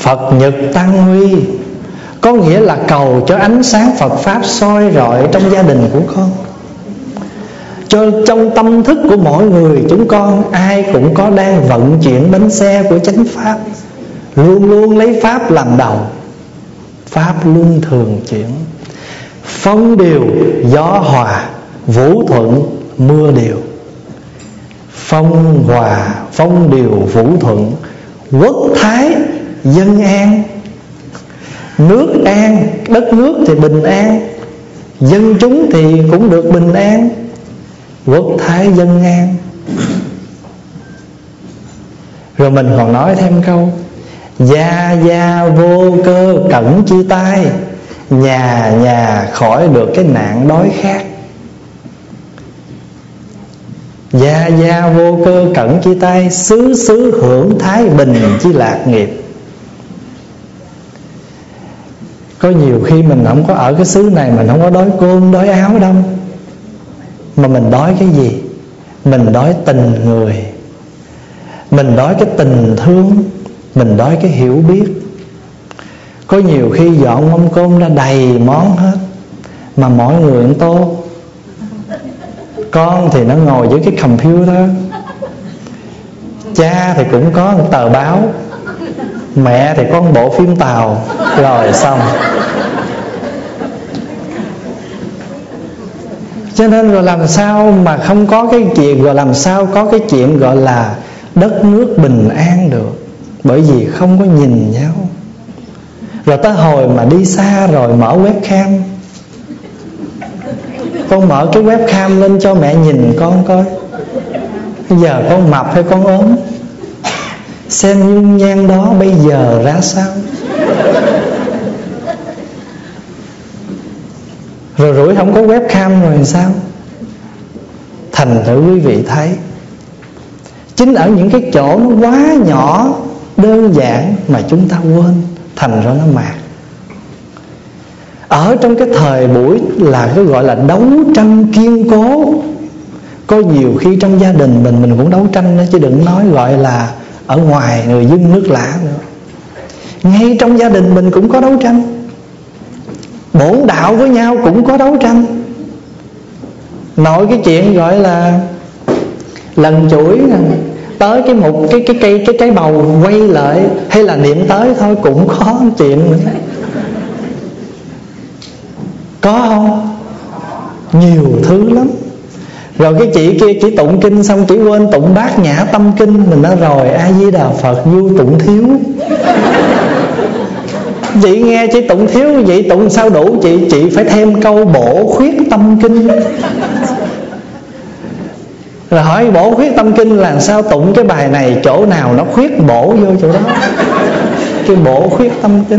Phật nhật tăng huy, có nghĩa là cầu cho ánh sáng Phật Pháp soi rọi trong gia đình của con, cho trong tâm thức của mỗi người chúng con ai cũng có đang vận chuyển bánh xe của chánh Pháp, luôn luôn lấy Pháp làm đầu. Pháp luân thường chuyển, phong điều gió hòa, vũ thuận mưa điều. Phong hòa, phong điều, vũ thuận, quốc thái dân an. Nước an, đất nước thì bình an, dân chúng thì cũng được bình an. Quốc thái dân an. Rồi mình còn nói thêm câu: gia gia vô cơ cẩn chi tai, nhà nhà khỏi được cái nạn đói khát. Gia gia vô cơ cẩn chi tai, xứ xứ hưởng thái bình chi lạc nghiệp. Có nhiều khi mình không có ở cái xứ này, mình không có đói cơm đói áo đâu, mà mình đói cái gì? Mình đói tình người, mình đói cái tình thương, mình đói cái hiểu biết. Có nhiều khi dọn mâm cơm ra đầy món hết, mà mỗi người một tô. Con thì nó ngồi dưới cái computer, cha thì cũng có một tờ báo, mẹ thì có một bộ phim Tàu. Rồi xong. Cho nên rồi làm sao mà không có cái chuyện, rồi làm sao có cái chuyện gọi là đất nước bình an được? Bởi vì không có nhìn nhau. Rồi tới hồi mà đi xa rồi mở webcam, con mở cái webcam lên cho mẹ nhìn con coi, bây giờ con mập hay con ốm, xem nhung nhan đó bây giờ ra sao. Rồi rủi không có webcam rồi sao? Thành thử quý vị thấy, chính ở những cái chỗ nó quá nhỏ đơn giản mà chúng ta quên, thành ra nó mạt. Ở trong cái thời buổi là cái gọi là đấu tranh kiên cố. Có nhiều khi trong gia đình mình cũng đấu tranh đó, chứ đừng nói gọi là ở ngoài người dân nước lạ nữa. Ngay trong gia đình mình cũng có đấu tranh, bổn đạo với nhau cũng có đấu tranh. Nội cái chuyện gọi là lần chuỗi tới cái một cái trái bầu quay lại, hay là niệm tới thôi cũng có chuyện nữa. Có không? Nhiều thứ lắm. Rồi cái chị kia chỉ tụng kinh xong chỉ quên tụng Bát Nhã Tâm Kinh. Mình nói rồi A Di Đà Phật du tụng thiếu. Chị nghe chị tụng thiếu, vậy tụng sao đủ? Chị phải thêm câu Bổ Khuyết Tâm Kinh. Rồi hỏi Bổ Khuyết Tâm Kinh là sao tụng cái bài này, chỗ nào nó khuyết bổ vô chỗ đó. Cái Bổ Khuyết Tâm Kinh.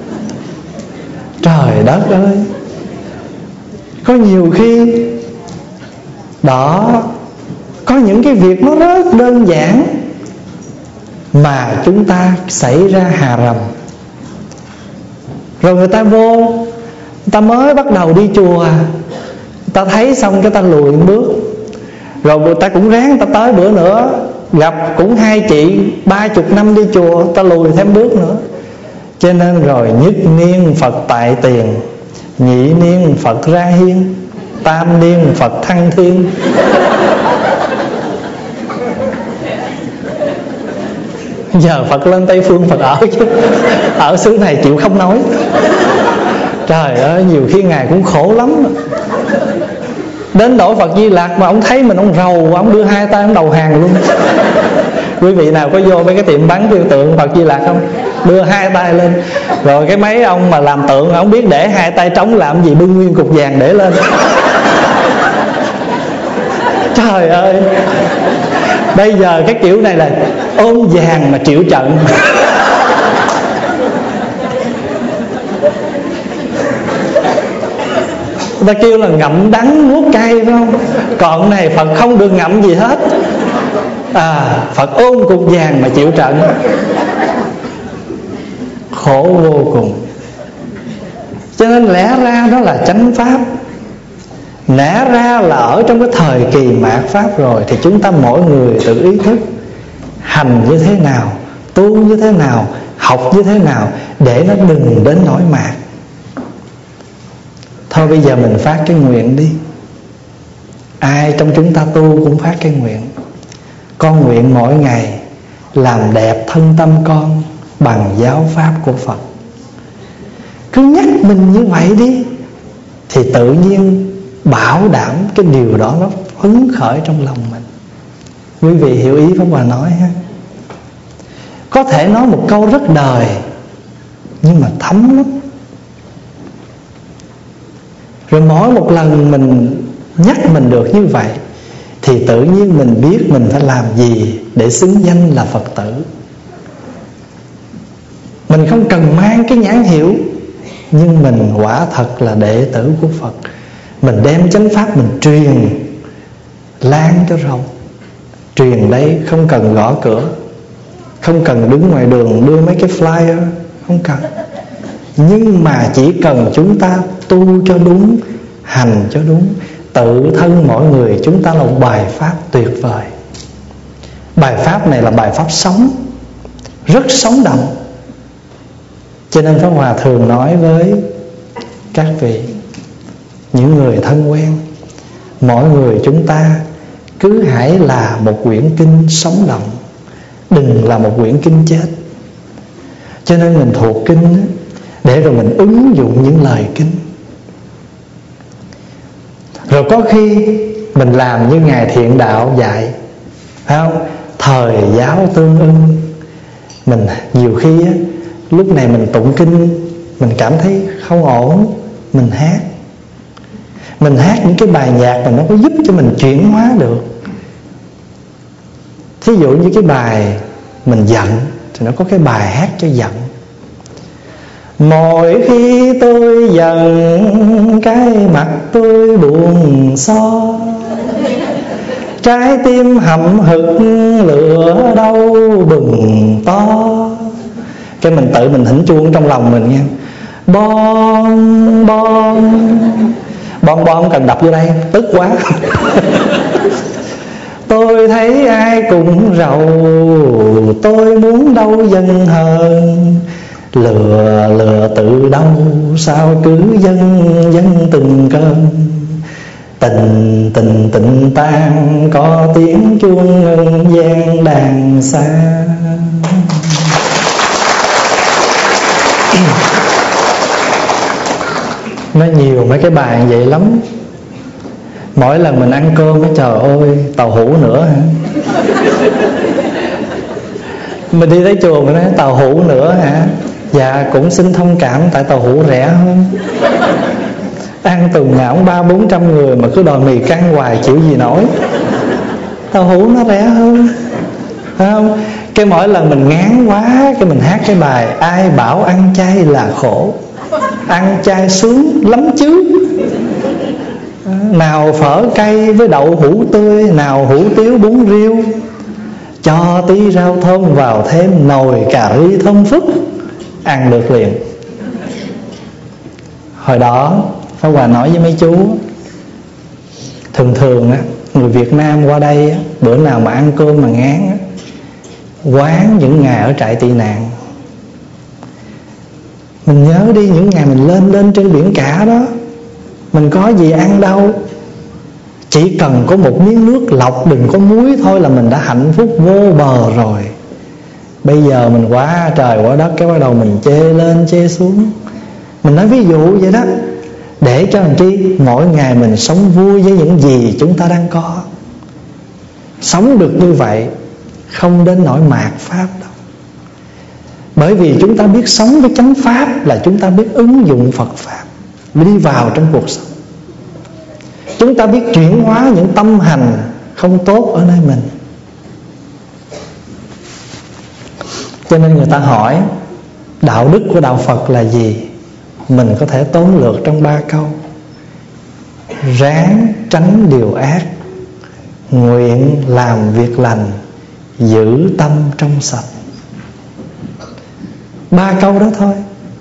Trời đất ơi, có nhiều khi đó, có những cái việc nó rất đơn giản mà chúng ta xảy ra hà rầm. Rồi người ta vô, người ta mới bắt đầu đi chùa, người ta thấy xong cái ta lùi một bước. Rồi người ta cũng ráng, ta tới bữa nữa gặp cũng hai chị 30 năm đi chùa, ta lùi thêm bước nữa. Cho nên rồi nhất niên Phật tại tiền, nhị niên Phật ra hiên, tam niên Phật thăng thiên. Giờ Phật lên Tây Phương Phật ở chứ, ở xứ này chịu không nói. Trời ơi, nhiều khi Ngài cũng khổ lắm. Đến đổi Phật Di Lặc mà ông thấy mình ông rầu, ông đưa hai tay ông đầu hàng luôn. Quý vị nào có vô mấy cái tiệm bán tiêu tượng Phật Di Lặc không? Đưa hai tay lên. Rồi cái mấy ông mà làm tượng, ông biết để hai tay trống làm gì, bưng nguyên cục vàng để lên. Trời ơi, bây giờ cái kiểu này là ôm vàng mà triệu trận. Ta kêu là ngậm đắng nuốt cay, phải không? Còn này Phật không được ngậm gì hết. Phật ôm cục vàng mà chịu trận. Khổ vô cùng. Cho nên lẽ ra đó là chánh pháp. Lẽ ra là ở trong cái thời kỳ mạt pháp rồi, thì chúng ta mỗi người tự ý thức hành như thế nào, tu như thế nào, học như thế nào để nó đừng đến nỗi mạt. Thôi bây giờ mình phát cái nguyện đi. Ai trong chúng ta tu cũng phát cái nguyện. Con nguyện mỗi ngày làm đẹp thân tâm con bằng giáo pháp của Phật. Cứ nhắc mình như vậy đi, thì tự nhiên bảo đảm cái điều đó nó hứng khởi trong lòng mình. Quý vị hiểu ý Pháp Hòa nói ha? Có thể nói một câu rất đời, nhưng mà thấm lắm. Rồi mỗi một lần mình nhắc mình được như vậy, thì tự nhiên mình biết mình phải làm gì để xứng danh là Phật tử. Mình không cần mang cái nhãn hiệu, nhưng mình quả thật là đệ tử của Phật. Mình đem chánh pháp mình truyền lan cho rộng. Truyền đây không cần gõ cửa, không cần đứng ngoài đường đưa mấy cái flyer, không cần. Nhưng mà chỉ cần chúng ta tu cho đúng, hành cho đúng, tự thân mỗi người chúng ta là một bài pháp tuyệt vời. Bài pháp này là bài pháp sống, rất sống động. Cho nên Pháp Hòa thường nói với các vị, những người thân quen, mỗi người chúng ta cứ hãy là một quyển kinh sống động, đừng là một quyển kinh chết. Cho nên mình thuộc kinh để rồi mình ứng dụng những lời kinh. Rồi có khi mình làm như Ngài Thiện Đạo dạy, phải không? Thời giáo tương ưng. Mình nhiều khi lúc này mình tụng kinh, mình cảm thấy không ổn, mình hát. Mình hát những cái bài nhạc mà nó có giúp cho mình chuyển hóa được. Thí dụ như cái bài mình giận thì nó có cái bài hát cho giận. Mỗi khi tôi giận, cái mặt tôi buồn so, trái tim hậm hực lửa đau bừng to. Cái mình tự mình thỉnh chuông trong lòng mình nha. Bon bon. Bon bon cần đập vô đây, tức quá. Tôi thấy ai cũng rầu, tôi muốn đâu dần hờn. Lừa lừa tự đâu, sao cứ dâng từng cơn. Tình tình tình tan, có tiếng chuông ngân vang đàn xa. Nó nhiều mấy cái bài vậy lắm. Mỗi lần mình ăn cơm, trời ơi, tàu hũ nữa hả? Mình đi tới chùa mình nói tàu hũ nữa hả? Dạ cũng xin thông cảm, tại tàu hũ rẻ hơn. Ăn tuần nào cũng 300-400 người mà cứ đòi mì căng hoài chịu gì nổi. Tàu hũ nó rẻ hơn, phải không? Cái mỗi lần mình ngán quá, cái mình hát cái bài ai bảo ăn chay là khổ, ăn chay sướng lắm chứ. Nào phở cay với đậu hũ tươi, nào hủ tiếu bún riêu, cho tí rau thơm vào thêm nồi cà ri thơm phức, ăn được liền. Hồi đó Pháp Hòa nói với mấy chú, thường thường á, người Việt Nam qua đây á, bữa nào mà ăn cơm mà ngán á, quán những ngày ở trại tị nạn. Mình nhớ đi, những ngày mình lên trên biển cả đó, mình có gì ăn đâu. Chỉ cần có một miếng nước lọc đừng có muối thôi là mình đã hạnh phúc vô bờ rồi. Bây giờ mình quá trời quá đất, cái bắt đầu mình chê lên chê xuống. Mình nói ví dụ vậy đó, để cho làm chi mỗi ngày mình sống vui với những gì chúng ta đang có. Sống được như vậy không đến nỗi mạt pháp đâu. Bởi vì chúng ta biết sống với chánh pháp là chúng ta biết ứng dụng Phật pháp đi vào trong cuộc sống. Chúng ta biết chuyển hóa những tâm hành không tốt ở nơi mình. Cho nên người ta hỏi đạo đức của đạo Phật là gì, mình có thể tóm lược trong 3 câu: ráng tránh điều ác, nguyện làm việc lành, giữ tâm trong sạch. 3 câu đó thôi.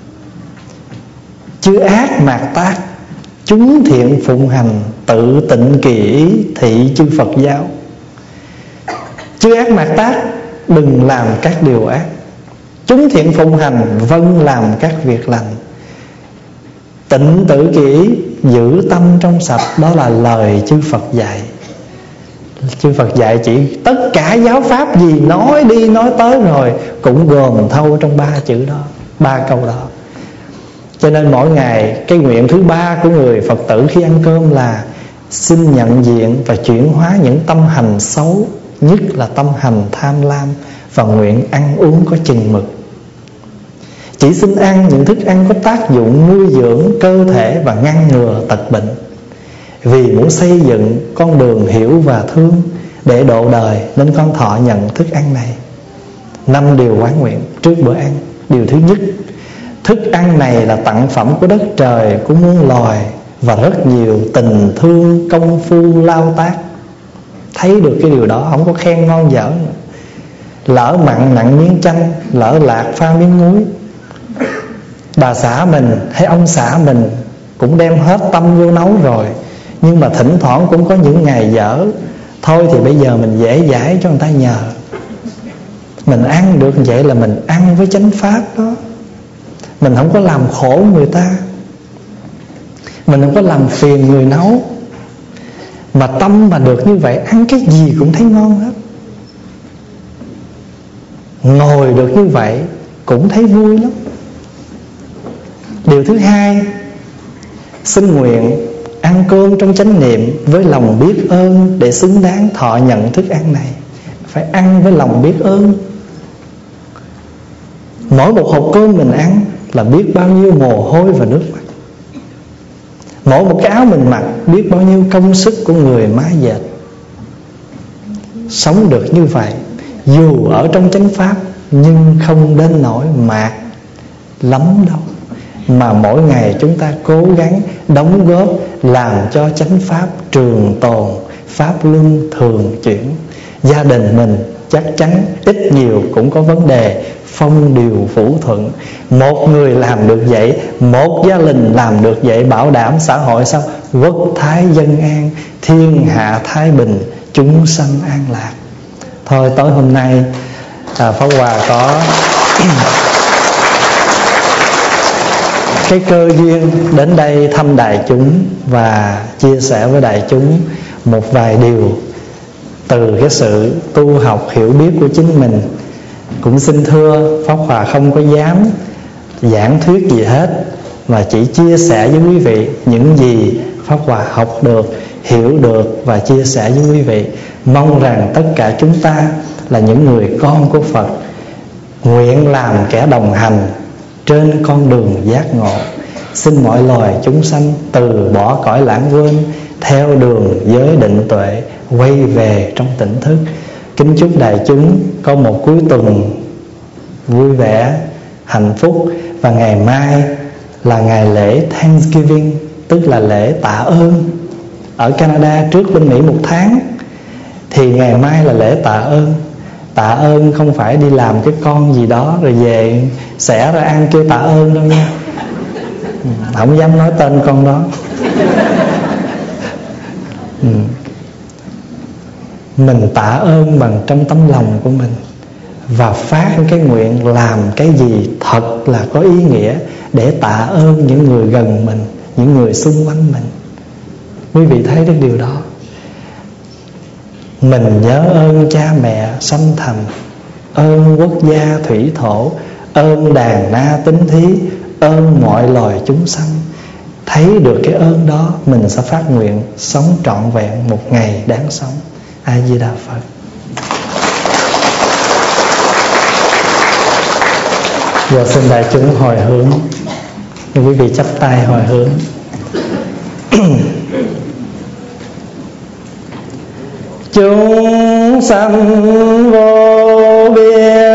Chư ác mạt tác, chúng thiện phụng hành, tự tịnh kỳ ý, thị chư Phật giáo. Chư ác mạt tác, đừng làm các điều ác. chúng thiện phụng hành, vâng làm các việc lành. Tịnh tự kỷ, giữ tâm trong sạch. Đó là lời chư Phật dạy. Chư Phật dạy chỉ tất cả giáo pháp gì nói đi nói tới rồi cũng gồm thâu trong 3 chữ đó, 3 câu đó. Cho nên mỗi ngày cái nguyện thứ 3 của người Phật tử khi ăn cơm là xin nhận diện và chuyển hóa những tâm hành xấu, nhất là tâm hành tham lam, và nguyện ăn uống có chừng mực. Chỉ xin ăn những thức ăn có tác dụng nuôi dưỡng cơ thể và ngăn ngừa tật bệnh, vì muốn xây dựng con đường hiểu và thương để độ đời, nên con thọ nhận thức ăn này. 5 điều quán nguyện trước bữa ăn. Điều thứ nhất, thức ăn này là tặng phẩm của đất trời, của muôn loài, và rất nhiều tình thương, công phu, lao tác. Thấy được cái điều đó, không có khen ngon dở nữa. Lỡ mặn nặng miếng chanh, lỡ lạc pha miếng muối. Bà xã mình hay ông xã mình cũng đem hết tâm vô nấu rồi, nhưng mà thỉnh thoảng cũng có những ngày dở. Thôi thì bây giờ mình dễ dãi cho người ta nhờ. Mình ăn được vậy là mình ăn với chánh pháp đó. Mình không có làm khổ người ta, mình không có làm phiền người nấu. Mà tâm mà được như vậy, ăn cái gì cũng thấy ngon hết. Ngồi được như vậy cũng thấy vui lắm. Điều thứ hai, xin nguyện ăn cơm trong chánh niệm với lòng biết ơn để xứng đáng thọ nhận thức ăn này. Phải ăn với lòng biết ơn. Mỗi một hộp cơm mình ăn là biết bao nhiêu mồ hôi và nước mắt. Mỗi một cái áo mình mặc biết bao nhiêu công sức của người mái dệt. Sống được như vậy, dù ở trong chánh pháp, nhưng không đến nỗi mạt lắm đâu. Mà mỗi ngày chúng ta cố gắng đóng góp làm cho chánh pháp trường tồn, pháp luân thường chuyển. Gia đình mình chắc chắn ít nhiều cũng có vấn đề, phong điều phủ thuận. Một người làm được vậy, một gia đình làm được vậy, bảo đảm xã hội sao? Quốc thái dân an, thiên hạ thái bình, chúng sanh an lạc. Thôi tối hôm nay Pháp Hòa có cái cơ duyên đến đây thăm đại chúng và chia sẻ với đại chúng một vài điều từ cái sự tu học hiểu biết của chính mình. Cũng xin thưa, Pháp Hòa không có dám giảng thuyết gì hết, mà chỉ chia sẻ với quý vị những gì Pháp Hòa học được, hiểu được và chia sẻ với quý vị. Mong rằng tất cả chúng ta là những người con của Phật, nguyện làm kẻ đồng hành trên con đường giác ngộ. Xin mọi loài chúng sanh từ bỏ cõi lãng quên, theo đường giới định tuệ, quay về trong tỉnh thức. Kính chúc đại chúng có một cuối tuần vui vẻ, hạnh phúc. Và ngày mai là ngày lễ Thanksgiving, tức là lễ tạ ơn. Ở Canada trước bên Mỹ 1 tháng, thì ngày mai là lễ tạ ơn. Tạ ơn không phải đi làm cái con gì đó rồi về xẻ ra ăn kêu tạ ơn đâu nha. Không dám nói tên con đó. Mình tạ ơn bằng trong tấm lòng của mình, và phát cái nguyện làm cái gì thật là có ý nghĩa để tạ ơn những người gần mình, những người xung quanh mình. Quý vị thấy được điều đó. Mình nhớ ơn cha mẹ sanh thành, ơn quốc gia thủy thổ, ơn đàn na tính thí, ơn mọi loài chúng sanh. Thấy được cái ơn đó, mình sẽ phát nguyện sống trọn vẹn một ngày đáng sống. A Di Đà Phật. Giờ xin đại chúng hồi hướng. Quý vị chắp tay hồi hướng. Chúng sanh vô biên